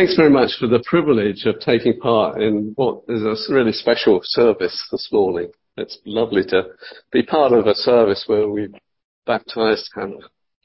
thanks very much for the privilege of taking part in what is a really special service this morning. It's lovely to be part of a service where we've baptised Hannah.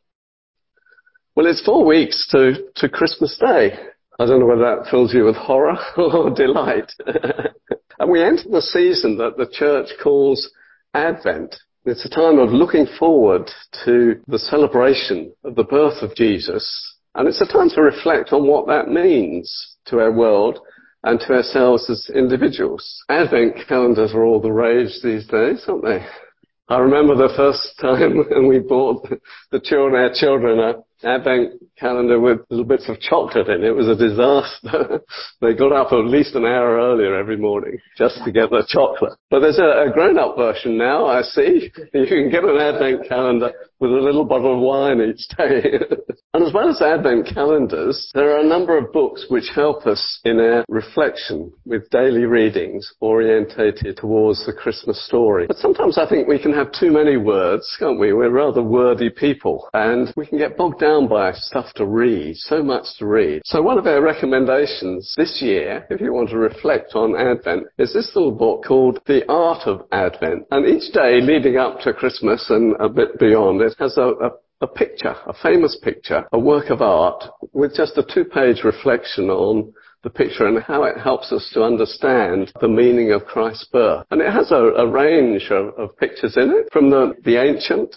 Well, it's 4 weeks to Christmas Day. I don't know whether that fills you with horror or delight. And we enter the season that the church calls Advent. It's a time of looking forward to the celebration of the birth of Jesus. And it's a time to reflect on what that means to our world and to ourselves as individuals. Advent calendars are all the rage these days, aren't they? I remember the first time when we bought our children an Advent calendar with little bits of chocolate in it. It was a disaster. They got up at least an hour earlier every morning just to get the chocolate. But there's a grown-up version now, I see. You can get an Advent calendar with a little bottle of wine each day. And as well as Advent calendars, there are a number of books which help us in our reflection with daily readings orientated towards the Christmas story. But sometimes I think we can have too many words, can't we? We're rather wordy people, and we can get bogged down by stuff to read, so much to read. So one of our recommendations this year, if you want to reflect on Advent, is this little book called The Art of Advent. And each day leading up to Christmas and a bit beyond, it has a picture, a famous picture, a work of art with just a 2-page reflection on the picture and how it helps us to understand the meaning of Christ's birth. And it has a range of pictures in it, from the ancient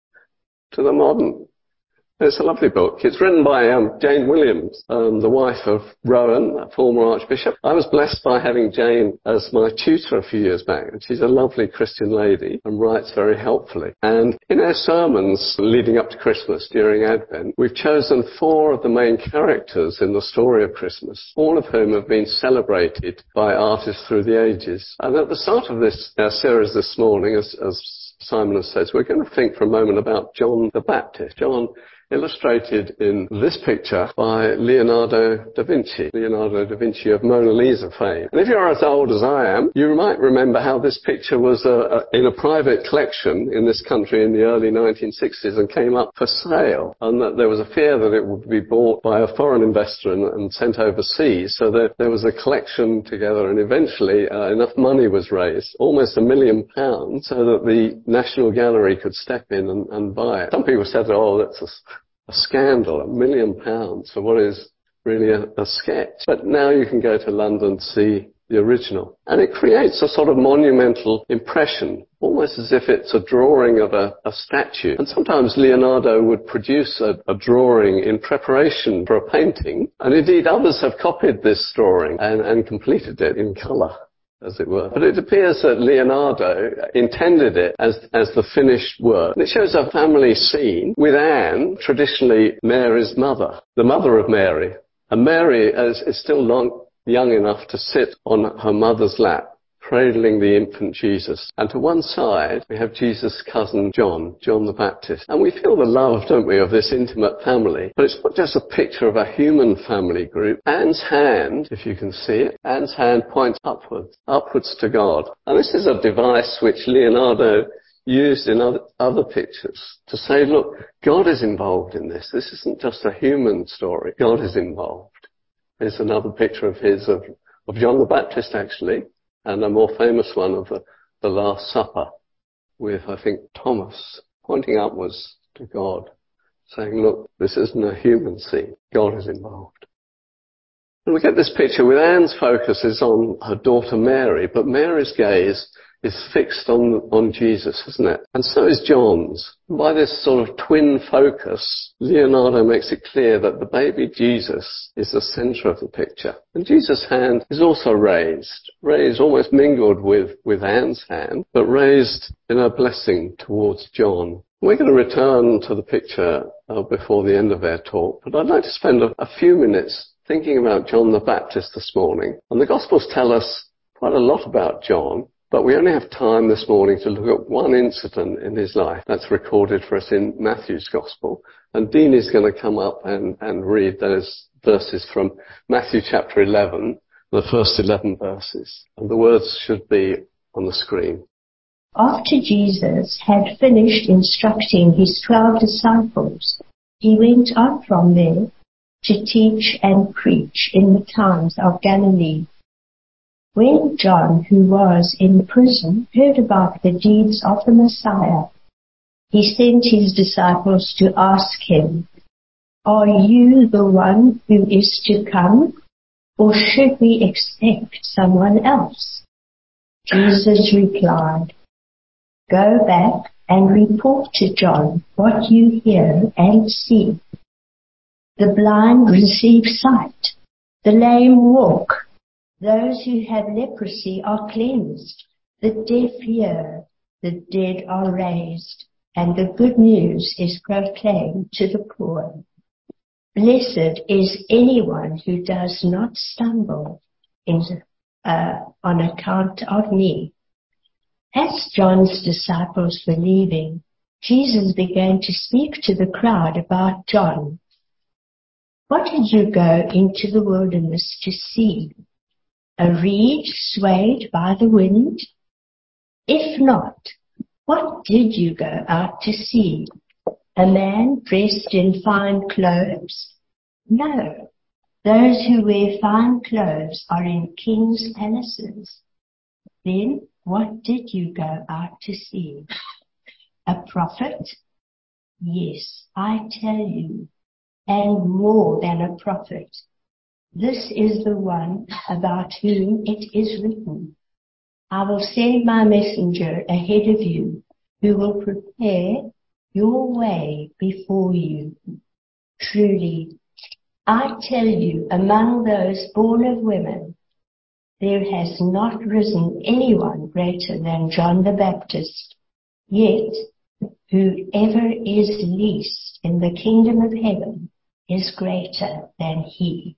to the modern. It's a lovely book. It's written by Jane Williams, the wife of Rowan, a former archbishop. I was blessed by having Jane as my tutor a few years back, and she's a lovely Christian lady and writes very helpfully. And in our sermons leading up to Christmas during Advent, we've chosen 4 of the main characters in the story of Christmas, all of whom have been celebrated by artists through the ages. And at the start of this series this morning, as Simon has said, we're going to think for a moment about John the Baptist. John, illustrated in this picture by Leonardo da Vinci. Leonardo da Vinci of Mona Lisa fame. And if you're as old as I am, you might remember how this picture was in a private collection in this country in the early 1960s and came up for sale. And that there was a fear that it would be bought by a foreign investor and sent overseas. So there was a collection together, and eventually enough money was raised, almost £1 million, so that the National Gallery could step in and buy it. Some people said, oh, that's a scandal, £1 million for what is really a sketch. But now you can go to London to see the original. And it creates a sort of monumental impression, almost as if it's a drawing of a statue. And sometimes Leonardo would produce a drawing in preparation for a painting. And indeed others have copied this drawing and completed it in colour, as it were. But it appears that Leonardo intended it as the finished work. And it shows a family scene with Anne, traditionally Mary's mother, the mother of Mary. And Mary is still young enough to sit on her mother's lap, cradling the infant Jesus. And to one side, we have Jesus' cousin John the Baptist. And we feel the love, don't we, of this intimate family. But it's not just a picture of a human family group. Anne's hand, if you can see it, Anne's hand points upwards to God. And this is a device which Leonardo used in other pictures to say, look, God is involved in this. This isn't just a human story. God is involved. Here's another picture of his, of John the Baptist, actually. And a more famous one of the Last Supper with, I think, Thomas pointing upwards to God, saying, look, this isn't a human scene. God is involved. And we get this picture with Anne's focus is on her daughter Mary, but Mary's gaze is fixed on Jesus, isn't it? And so is John's. By this sort of twin focus, Leonardo makes it clear that the baby Jesus is the centre of the picture. And Jesus' hand is also raised almost mingled with Anne's hand, but raised in a blessing towards John. We're going to return to the picture before the end of our talk, but I'd like to spend a few minutes thinking about John the Baptist this morning. And the Gospels tell us quite a lot about John, but we only have time this morning to look at one incident in his life that's recorded for us in Matthew's Gospel. And Dean is going to come up and read those verses from Matthew chapter 11, the first 11 verses. And the words should be on the screen. After Jesus had finished instructing his 12 disciples, he went out from there to teach and preach in the towns of Galilee. When John, who was in prison, heard about the deeds of the Messiah, he sent his disciples to ask him, "Are you the one who is to come, or should we expect someone else?" Jesus replied, "Go back and report to John what you hear and see. The blind receive sight, the lame walk, those who have leprosy are cleansed, the deaf hear, the dead are raised, and the good news is proclaimed to the poor. Blessed is anyone who does not stumble on account of me." As John's disciples were leaving, Jesus began to speak to the crowd about John. "What did you go into the wilderness to see? A reed swayed by the wind? If not, what did you go out to see? A man dressed in fine clothes? No, those who wear fine clothes are in kings' palaces. Then what did you go out to see? A prophet? Yes, I tell you, and more than a prophet. This is the one about whom it is written, 'I will send my messenger ahead of you, who will prepare your way before you.' Truly, I tell you, among those born of women, there has not risen anyone greater than John the Baptist. Yet, whoever is least in the kingdom of heaven is greater than he."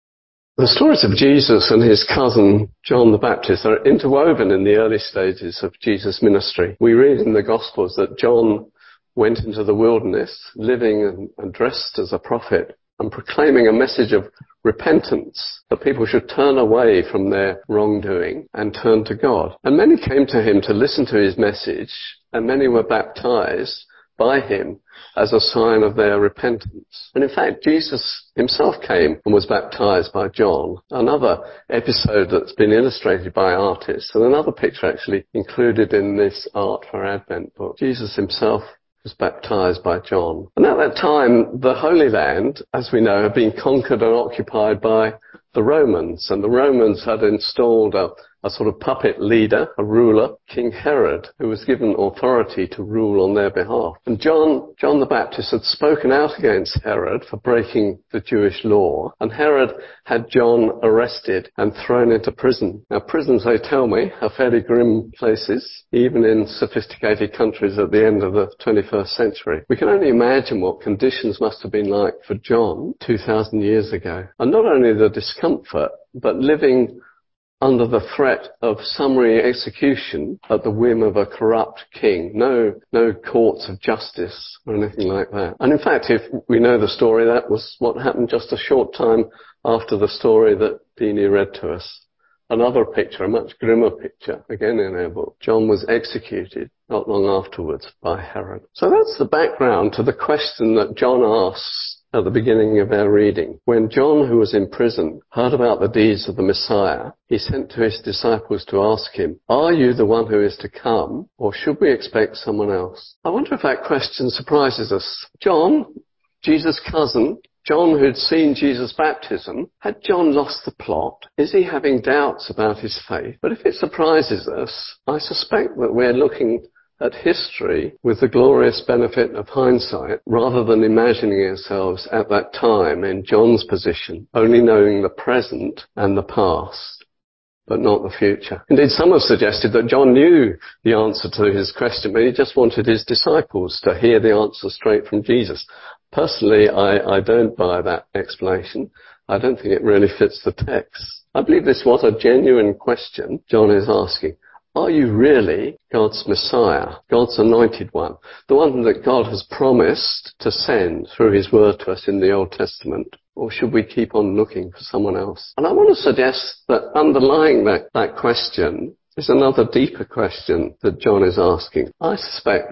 The stories of Jesus and his cousin John the Baptist are interwoven in the early stages of Jesus' ministry. We read in the Gospels that John went into the wilderness, living and dressed as a prophet, and proclaiming a message of repentance, that people should turn away from their wrongdoing and turn to God. And many came to him to listen to his message, and many were baptized by him as a sign of their repentance. And in fact, Jesus himself came and was baptized by John, another episode that's been illustrated by artists, and another picture actually included in this Art for Advent book. Jesus himself was baptized by John. And at that time, the Holy Land, as we know, had been conquered and occupied by the Romans, and the Romans had installed a sort of puppet leader, a ruler, King Herod, who was given authority to rule on their behalf. And John the Baptist had spoken out against Herod for breaking the Jewish law, and Herod had John arrested and thrown into prison. Now, prisons, they tell me, are fairly grim places, even in sophisticated countries at the end of the 21st century. We can only imagine what conditions must have been like for John 2,000 years ago. And not only the discomfort, but living under the threat of summary execution at the whim of a corrupt king. No courts of justice or anything like that. And in fact, if we know the story, that was what happened just a short time after the story that Dini read to us. Another picture, a much grimmer picture, again in our book. John was executed not long afterwards by Herod. So that's the background to the question that John asks at the beginning of our reading. When John, who was in prison, heard about the deeds of the Messiah, he sent to his disciples to ask him, "Are you the one who is to come, or should we expect someone else?" I wonder if that question surprises us. John, Jesus' cousin, John, who'd seen Jesus' baptism, had John lost the plot? Is he having doubts about his faith? But if it surprises us, I suspect that we're looking at history with the glorious benefit of hindsight, rather than imagining ourselves at that time in John's position, only knowing the present and the past, but not the future. Indeed, some have suggested that John knew the answer to his question, but he just wanted his disciples to hear the answer straight from Jesus. Personally, I don't buy that explanation. I don't think it really fits the text. I believe this was a genuine question John is asking. Are you really God's Messiah, God's anointed one, the one that God has promised to send through his word to us in the Old Testament? Or should we keep on looking for someone else? And I want to suggest that underlying that question is another deeper question that John is asking. I suspect that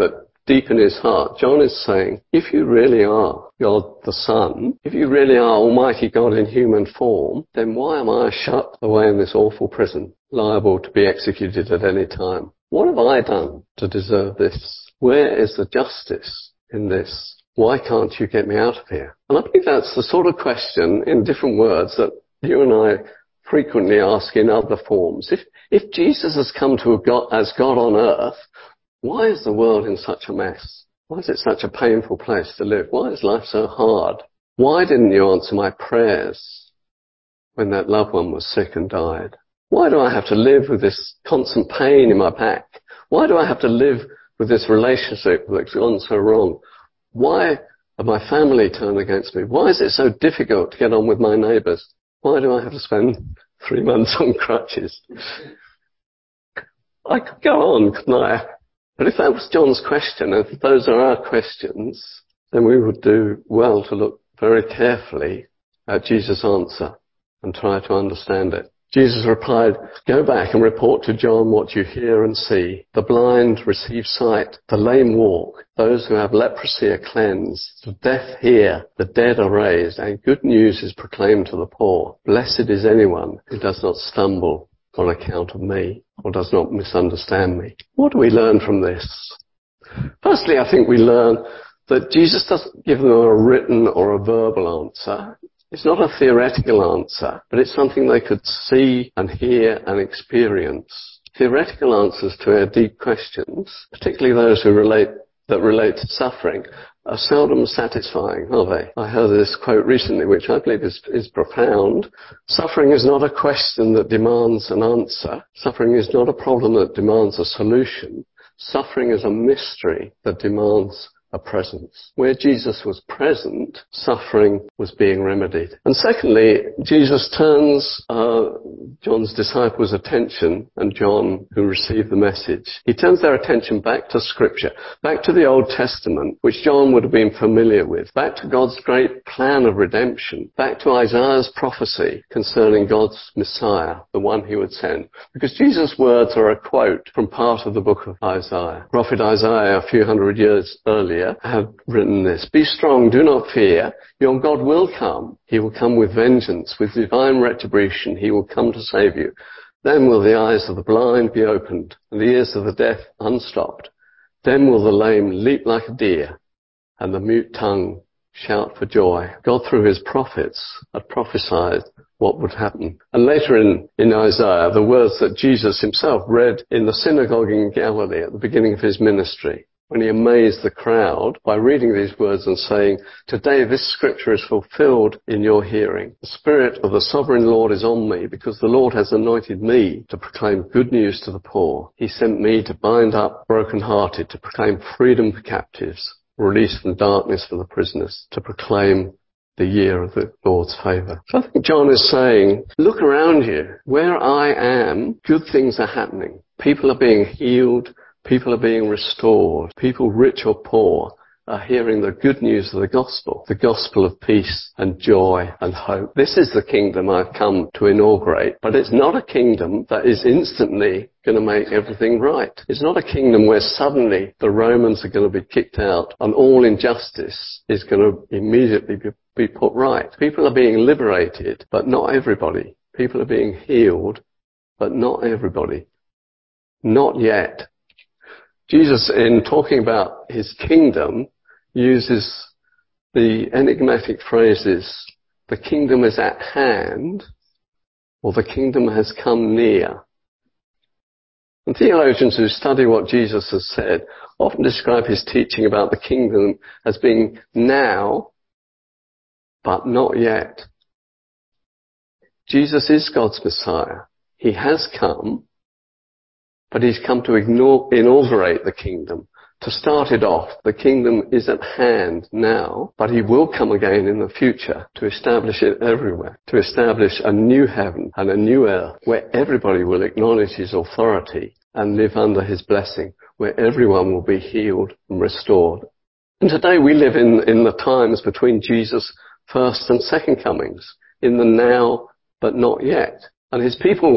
deep in his heart, John is saying, if you really are God the Son, if you really are Almighty God in human form, then why am I shut away in this awful prison, liable to be executed at any time? What have I done to deserve this? Where is the justice in this? Why can't you get me out of here? And I think that's the sort of question, in different words, that you and I frequently ask in other forms. If Jesus has come to God as God on earth, why is the world in such a mess? Why is it such a painful place to live? Why is life so hard? Why didn't you answer my prayers when that loved one was sick and died? Why do I have to live with this constant pain in my back? Why do I have to live with this relationship that's gone so wrong? Why have my family turned against me? Why is it so difficult to get on with my neighbours? Why do I have to spend 3 months on crutches? I could go on, couldn't I? But if that was John's question, and if those are our questions, then we would do well to look very carefully at Jesus' answer and try to understand it. Jesus replied, go back and report to John what you hear and see. The blind receive sight, the lame walk, those who have leprosy are cleansed, the deaf hear, the dead are raised, and good news is proclaimed to the poor. Blessed is anyone who does not stumble on account of me or does not misunderstand me. What do we learn from this? Firstly, I think we learn that Jesus doesn't give them a written or a verbal answer. It's not a theoretical answer, but it's something they could see and hear and experience. Theoretical answers to our deep questions, particularly those that relate to suffering, are seldom satisfying, are they? I heard this quote recently, which I believe is profound. Suffering is not a question that demands an answer. Suffering is not a problem that demands a solution. Suffering is a mystery that demands a presence. Where Jesus was present, suffering was being remedied. And secondly, Jesus turns John's disciples' attention, and John, who received the message, he turns their attention back to Scripture, back to the Old Testament, which John would have been familiar with, back to God's great plan of redemption, back to Isaiah's prophecy concerning God's Messiah, the one he would send. Because Jesus' words are a quote from part of the book of Isaiah. Prophet Isaiah, a few hundred years earlier, have written this. Be strong, do not fear. Your God will come. He will come with vengeance, with divine retribution. He will come to save you. Then will the eyes of the blind be opened, and the ears of the deaf unstopped. Then will the lame leap like a deer, and the mute tongue shout for joy. God, through his prophets, had prophesied what would happen. And later in Isaiah, the words that Jesus himself read in the synagogue in Galilee at the beginning of his ministry, when he amazed the crowd by reading these words and saying, today this scripture is fulfilled in your hearing. The Spirit of the Sovereign Lord is on me, because the Lord has anointed me to proclaim good news to the poor. He sent me to bind up brokenhearted, to proclaim freedom for captives, release from darkness for the prisoners, to proclaim the year of the Lord's favour. So I think John is saying, look around you. Where I am, good things are happening. People are being healed. People are being restored. People, rich or poor, are hearing the good news of the gospel of peace and joy and hope. This is the kingdom I've come to inaugurate, but it's not a kingdom that is instantly going to make everything right. It's not a kingdom where suddenly the Romans are going to be kicked out and all injustice is going to immediately be put right. People are being liberated, but not everybody. People are being healed, but not everybody. Not yet. Jesus, in talking about his kingdom, uses the enigmatic phrases, the kingdom is at hand, or the kingdom has come near. And theologians who study what Jesus has said often describe his teaching about the kingdom as being now, but not yet. Jesus is God's Messiah. He has come, but he's come to inaugurate the kingdom. To start it off, the kingdom is at hand now, but he will come again in the future to establish it everywhere, to establish a new heaven and a new earth where everybody will acknowledge his authority and live under his blessing, where everyone will be healed and restored. And today we live in the times between Jesus' first and second comings, in the now but not yet. And his people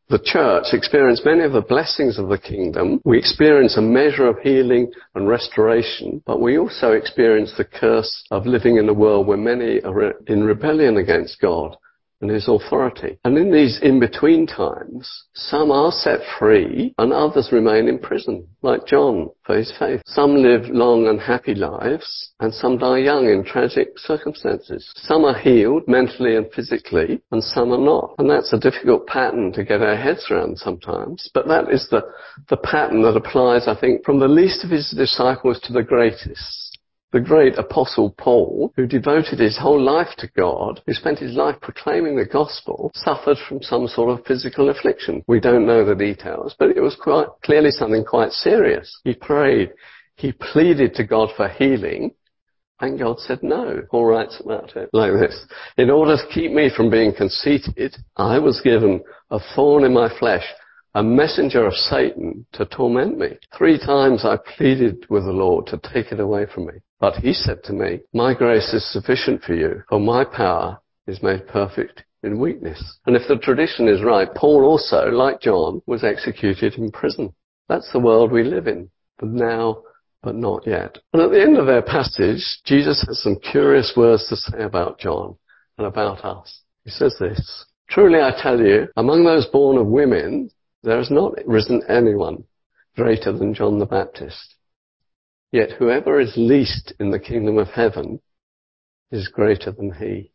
The church experienced many of the blessings of the kingdom. We experience a measure of healing and restoration, but we also experience the curse of living in a world where many are in rebellion against God and his authority. And in these in-between times, some are set free and others remain in prison, like John for his faith. Some live long and happy lives, and some die young in tragic circumstances. Some are healed mentally and physically, and some are not. And that's a difficult pattern to get our heads around sometimes, but that is the pattern that applies, I think, from the least of his disciples to the greatest. The great apostle Paul, who devoted his whole life to God, who spent his life proclaiming the gospel, suffered from some sort of physical affliction. We don't know the details, but it was quite clearly something quite serious. He prayed, he pleaded to God for healing, and God said no. Paul writes about it like this: in order to keep me from being conceited, I was given a thorn in my flesh, a messenger of Satan to torment me. 3 times I pleaded with the Lord to take it away from me. But he said to me, my grace is sufficient for you, for my power is made perfect in weakness. And if the tradition is right, Paul also, like John, was executed in prison. That's the world we live in, but now, but not yet. And at the end of their passage, Jesus has some curious words to say about John and about us. He says this: truly I tell you, among those born of women, there has not risen anyone greater than John the Baptist. Yet whoever is least in the kingdom of heaven is greater than he.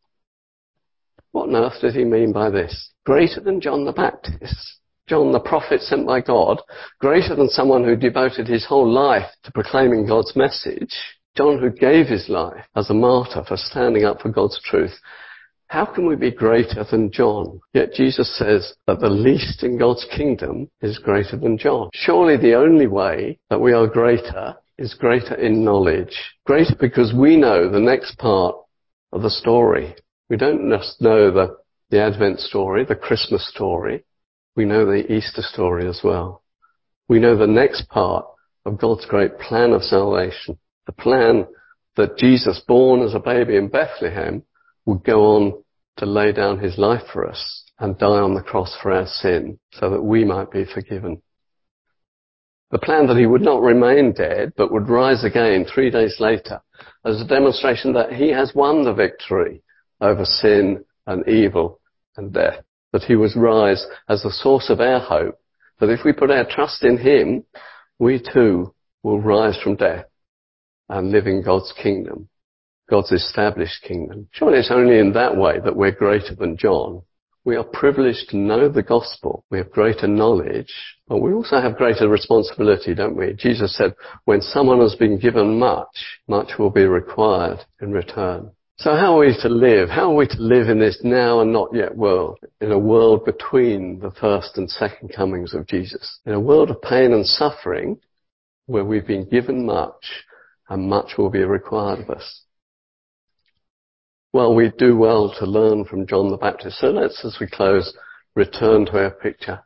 What on earth did he mean by this? Greater than John the Baptist? John the prophet sent by God? Greater than someone who devoted his whole life to proclaiming God's message? John who gave his life as a martyr for standing up for God's truth? How can we be greater than John? Yet Jesus says that the least in God's kingdom is greater than John. Surely the only way that we are greater is greater in knowledge. Greater because we know the next part of the story. We don't just know the Advent story, the Christmas story. We know the Easter story as well. We know the next part of God's great plan of salvation. The plan that Jesus, born as a baby in Bethlehem, would go on to lay down his life for us and die on the cross for our sin so that we might be forgiven. The plan that he would not remain dead but would rise again 3 days later as a demonstration that he has won the victory over sin and evil and death. That he would rise as the source of our hope. That if we put our trust in him, we too will rise from death and live in God's kingdom. God's established kingdom. Surely it's only in that way that we're greater than John. We are privileged to know the gospel. We have greater knowledge, but we also have greater responsibility, don't we? Jesus said, when someone has been given much, much will be required in return. So how are we to live? How are we to live in this now and not yet world? In a world between the first and second comings of Jesus. In a world of pain and suffering, where we've been given much, and much will be required of us. Well, we do well to learn from John the Baptist. So let's, as we close, return to our picture.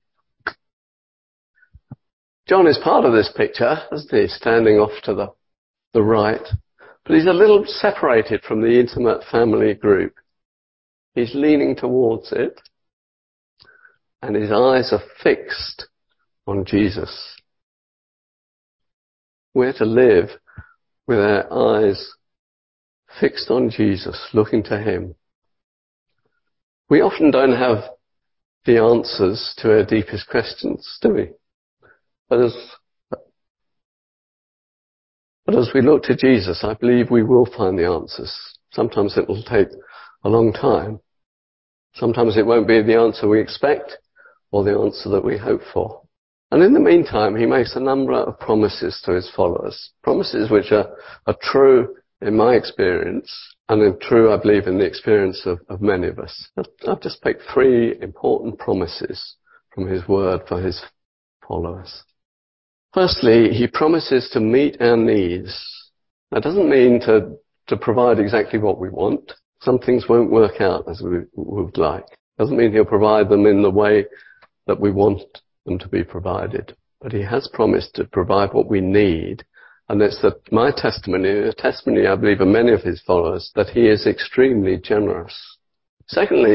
John is part of this picture, isn't he? Standing off to the right. But he's a little separated from the intimate family group. He's leaning towards it, and his eyes are fixed on Jesus. We're to live with our eyes fixed on Jesus, looking to him. We often don't have the answers to our deepest questions, do we? But as we look to Jesus, I believe we will find the answers. Sometimes it will take a long time. Sometimes it won't be the answer we expect or the answer that we hope for. And in the meantime, he makes a number of promises to his followers. Promises which are true in my experience, and true, I believe, in the experience of many of us. I've just picked 3 important promises from his word for his followers. Firstly, he promises to meet our needs. That doesn't mean to provide exactly what we want. Some things won't work out as we would like. Doesn't mean he'll provide them in the way that we want them to be provided. But he has promised to provide what we need. And it's my testimony, a testimony I believe of many of his followers, that he is extremely generous. Secondly,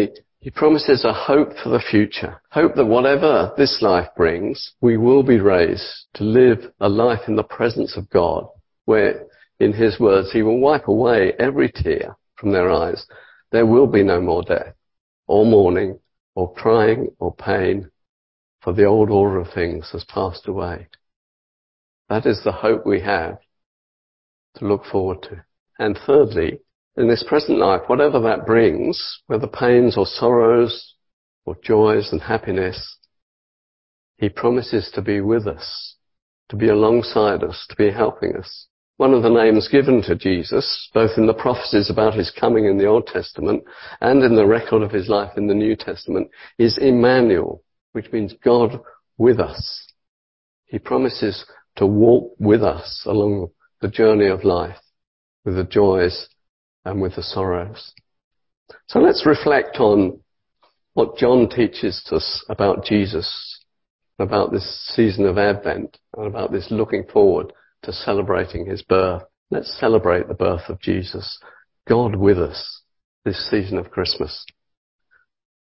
He promises a hope for the future. Hope that whatever this life brings, we will be raised to live a life in the presence of God, where, in his words, he will wipe away every tear from their eyes. There will be no more death, or mourning, or crying, or pain, for the old order of things has passed away. That is the hope we have to look forward to. And thirdly, in this present life, whatever that brings, whether pains or sorrows or joys and happiness, he promises to be with us, to be alongside us, to be helping us. One of the names given to Jesus, both in the prophecies about his coming in the Old Testament and in the record of his life in the New Testament, is Emmanuel, which means God with us. He promises to walk with us along the journey of life, with the joys and with the sorrows. So let's reflect on what John teaches us about Jesus, about this season of Advent, and about this looking forward to celebrating his birth. Let's celebrate the birth of Jesus, God with us, this season of Christmas.